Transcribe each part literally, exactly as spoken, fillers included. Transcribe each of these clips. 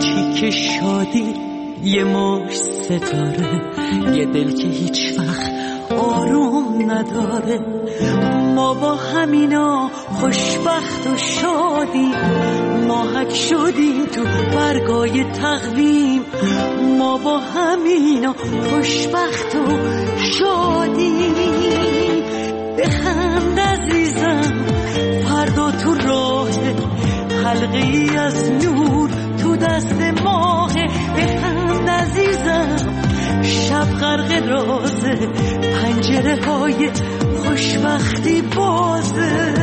کوچیک شادی، یه مش ستاره، یه دل که هیچ وقت آروم نداره. ما با همینا خوشبخت و شادی، ماهک شدیم تو برگای تقویم. ما با همینا خوشبخت و شادی. بخند عزیزم فردا تو راه، حلقه ای از نور تو دست ماه. بخند عزیزم شب غرق رازه، پنجره های خوشبختی بازه.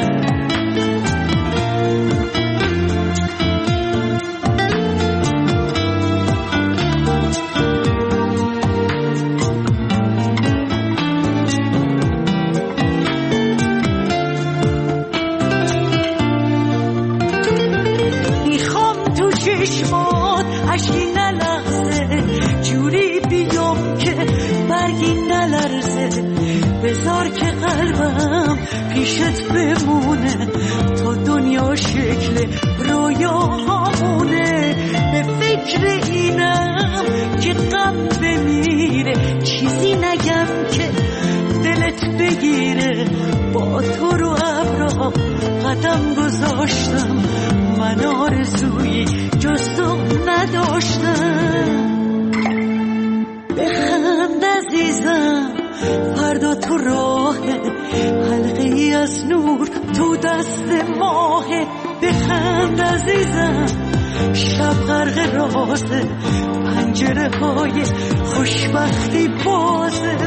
چشمات عشقی نلغزه، جوری بیام که برگی نلرزه. بذار که قلبم پیشت بمونه تا دنیا شکل رویاهامونه. به فکر اینم که غم بمیره، چیزی نگم که دلت بگیره. با تو رو ابرا قدم گذاشتم، من آرزویی جز تو نداشتم. بخند عزیزم فردا تو راه، حلقه ای از نور تو دست ماه. بخند عزیزم شب غرق رازه، پنجره های خوشبختی بازه.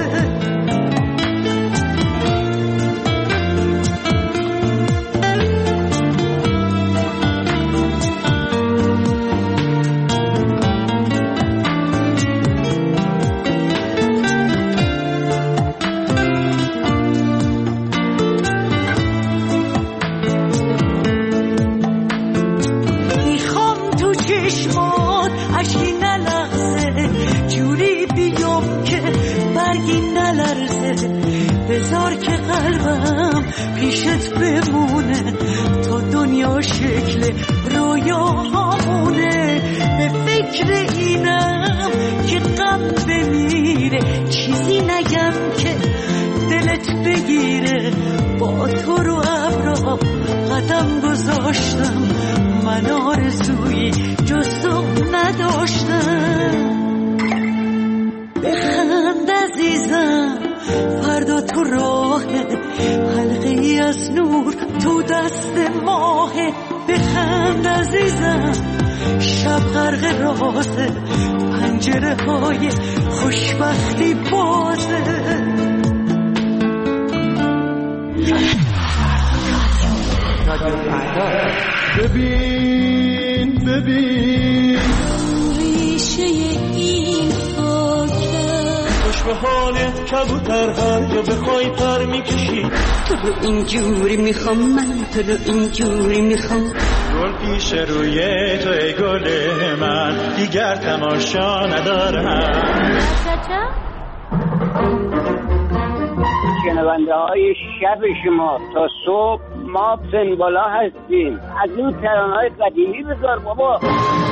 بذار که قلبم پیشت بمونه تا دنیا شکل رویاهامونه. به فکر اینم که غم بمیره، چیزی نگم که دلت بگیره. با تو رو ابرا قدم گذاشتم، من آرزویی جز تو نداشتم. بخند عزیزم فردا تو راه، حلقه ای از نور تو دست ماه. بخند عزیزم شب غرق رازه، پنجره های خوشبختی بازه. ببین ببین ریشه این خوش به حالت کبوتر، هر جا بخوای پر میکشی. تو رو اینجوری میخوام، من تو رو اینجوری میخوام. گل پیش روی تو ای گل من، دیگر تماشا ندارم. شنونده های شب شما تا صبح ما سنبالا هستیم. از این ترانه‌های قدیمی بذار بابا.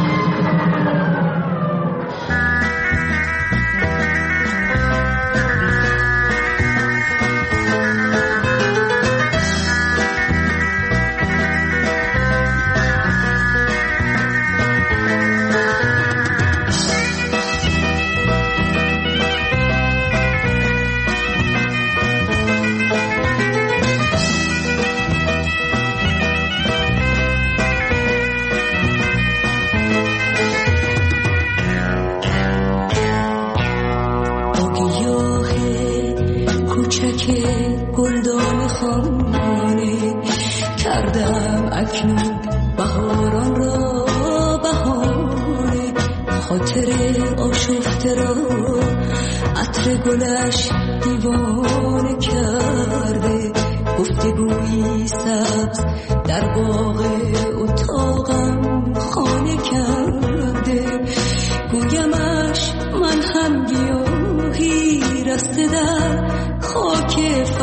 گلدان خانه کردم اکنون بهاران را بهانه. خاطر آشفته را عطر گلش دیوانه کرده. گفتگویی سبز در باغ اتاقم خانه کرده. گویمش من هم گیاهی رسته در خاک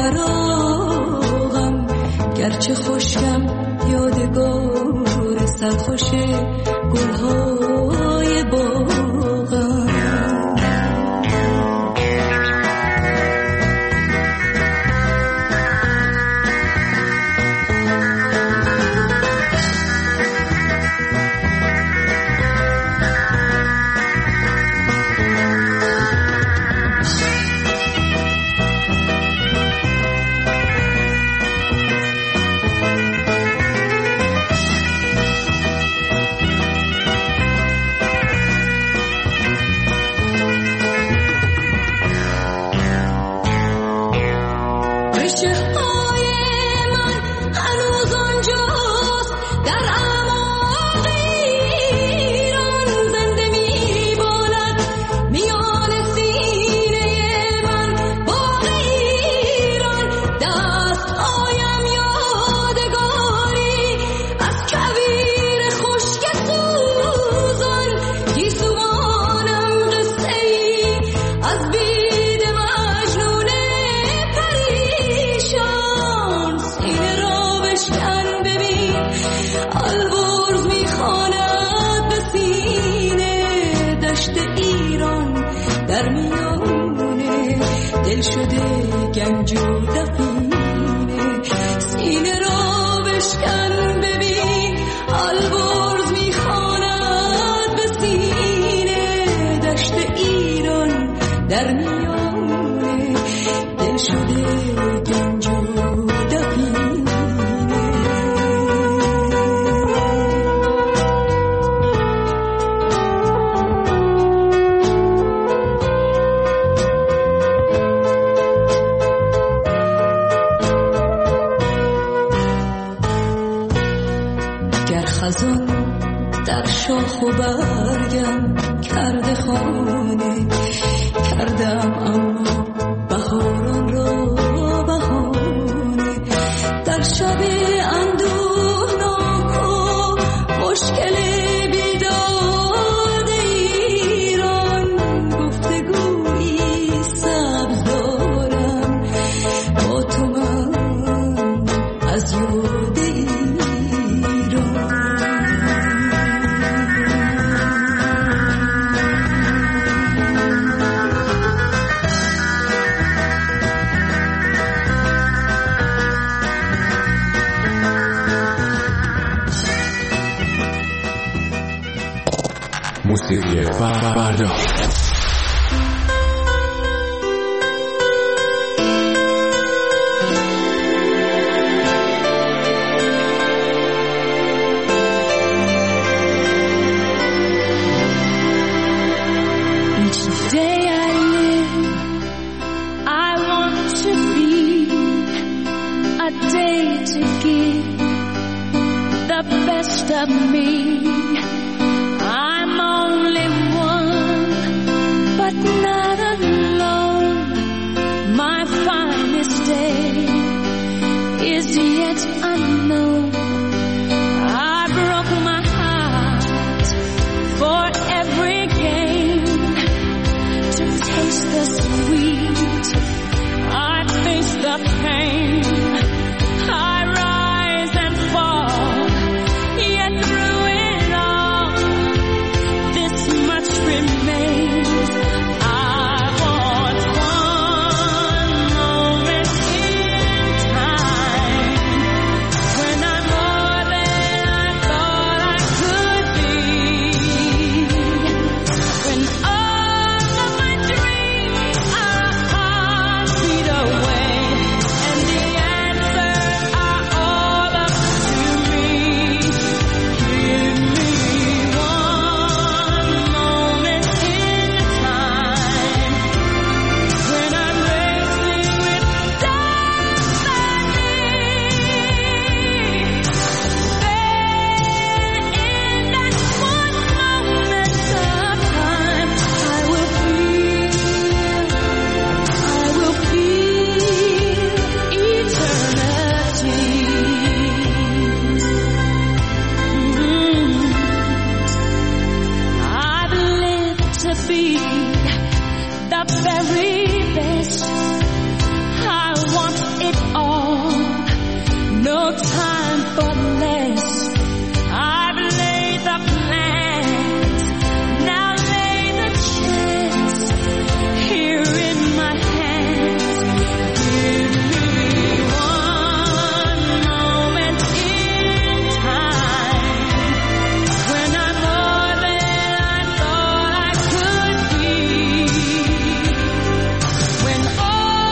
فراغم. گرچه خشکم یادگار سرخوش گلها شده گنج و دفینه، سینه را بشکن ببین البرز میخواند به سینه، دشت ایران در میانه دل شده گنج و دفینه. خزان در شاخ و برگم کرده خانه، کردم اما بهاران را بهانه، در شب اندوهناک و مشکل بیداد ایران، گفتگویی سبز دارم با تو من از یاد ایران. موسیقی فردا. Each day I live, I want to be a day to give the best of me. I'm only one, but not alone. My finest day is yet unknown. I broke my heart for every game to taste the sweet. I face the pain. I rise and fall, yet through it all, this much remains. I want one moment in time when I'm more than I thought I could be, when all of my dreams are a heartbeat away, and the answers are all up to me. Give me one moment in time when I'm racing with destiny. Then in that one moment of time, I will feel, I will feel eternity. I've lived to be the very best. I want it all, no time for less. I've laid the plans, now lay the chance here in my hands. Give me one moment in time when I'm more than I thought I could be, when all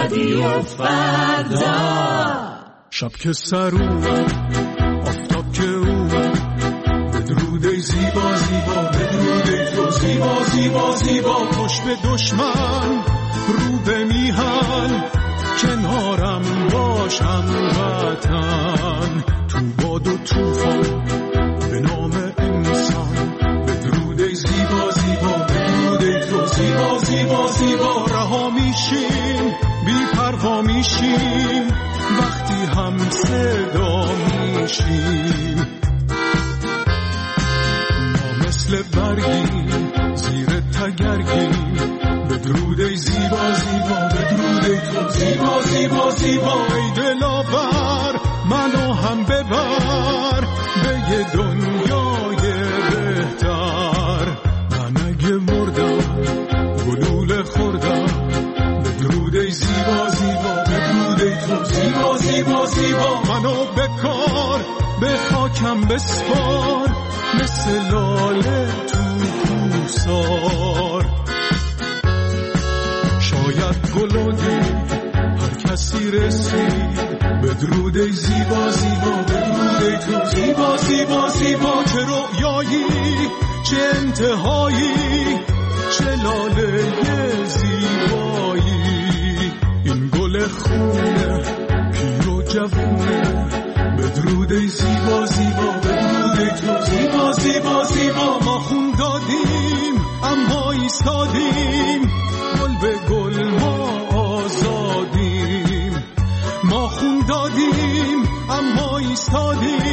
رادیو فردا. شب که سر اومد آفتاب که اومد بدرود ای زیبا زیبا بدرود ای تو زیبا زیبا زیبا پشت به دشمن رو به میهن کنارم باشم وطن تو باد و توفان به نام انسان بدرود ای زیبا زیبا بدرود ای تو زیبا زیبا زیبا رها میشیم بی پروا میشیم وقتی هم صدا میشیم ما مثل برگی زیر تگرگی بدرود ای زیبا زیبا بدرود ای تو زیبا زیبا زیبا ای دلاور منو هم ببر به یه دنیای بهتر من اگه مردم گلوله خوردم بدرود ای زیبا زیبا بدرود ای تو زیبا زیبا زیبا منو بکار به خاکم بسپار مثل لاله تو کوسار شاید گل دید هر کسی رسید بدرود ای زیبا زیبا بدرود ای تو زیبا زیبا زیبا چه رویایی چه انتهایی چه لاله زیبایی این گل خونه پیر و جوونه بدرود ای زیبا زیبا بدرود ای تو زیبا زیبا زیبا ما خون دادیم اما ایستادیم گل به گل ما آزادیم ما خون دادیم اما ایستادیم